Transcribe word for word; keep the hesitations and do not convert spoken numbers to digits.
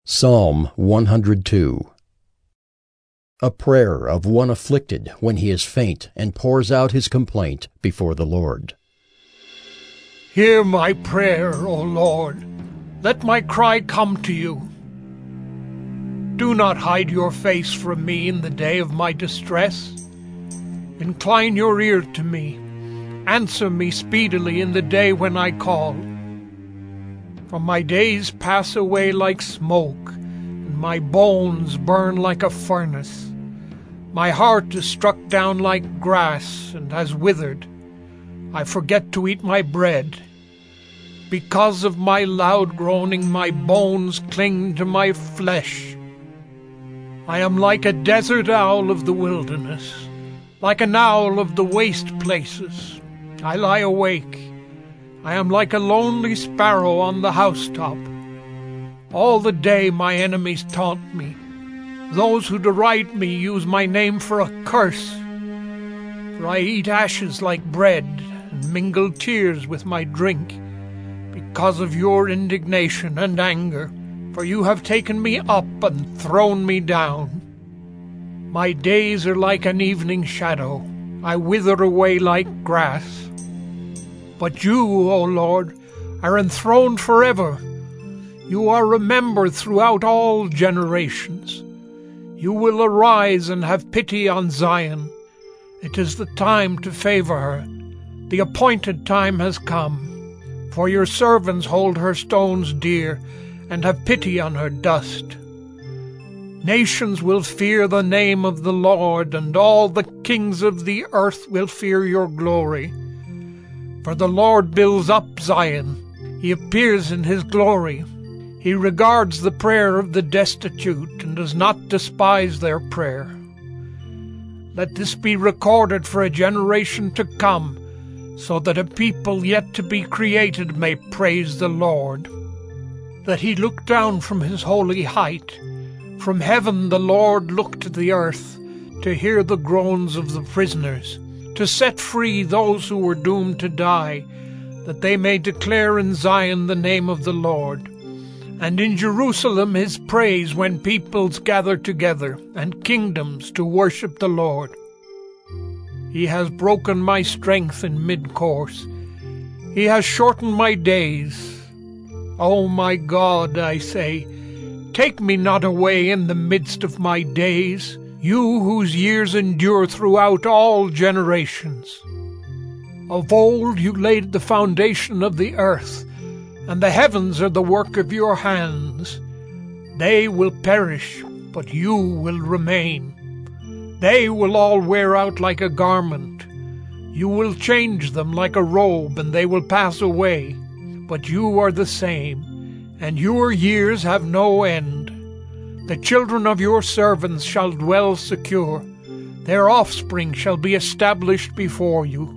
Psalm one hundred two. A prayer of one afflicted when he is faint and pours out his complaint before the Lord. Hear my prayer, O Lord. Let my cry come to you. Do not hide your face from me in the day of my distress. Incline your ear to me. Answer me speedily in the day when I call. For my days pass away like smoke, and my bones burn like a furnace. My heart is struck down like grass and has withered. I forget to eat my bread. Because of my loud groaning, my bones cling to my flesh. I am like a desert owl of the wilderness, like an owl of the waste places. I lie awake. I am like a lonely sparrow on the housetop. All the day my enemies taunt me. Those who deride me use my name for a curse. For I eat ashes like bread and mingle tears with my drink, because of your indignation and anger, for you have taken me up and thrown me down. My days are like an evening shadow. I wither away like grass. But you, O Lord, are enthroned forever. You are remembered throughout all generations. You will arise and have pity on Zion. It is the time to favor her. The appointed time has come. For your servants hold her stones dear, and have pity on her dust. Nations will fear the name of the Lord, and all the kings of the earth will fear your glory. For the Lord builds up Zion. He appears in his glory. He regards the prayer of the destitute and does not despise their prayer. Let this be recorded for a generation to come, so that a people yet to be created may praise the Lord. That he looked down from his holy height. From heaven the Lord looked to the earth, to hear the groans of the prisoners, to set free those who were doomed to die, that they may declare in Zion the name of the Lord, and in Jerusalem his praise when peoples gather together, and kingdoms to worship the Lord. He has broken my strength in mid-course. He has shortened my days. O my God, I say, take me not away in the midst of my days, you whose years endure throughout all generations. Of old you laid the foundation of the earth, and the heavens are the work of your hands. They will perish, but you will remain. They will all wear out like a garment. You will change them like a robe, and they will pass away. But you are the same, and your years have no end. The children of your servants shall dwell secure. Their offspring shall be established before you.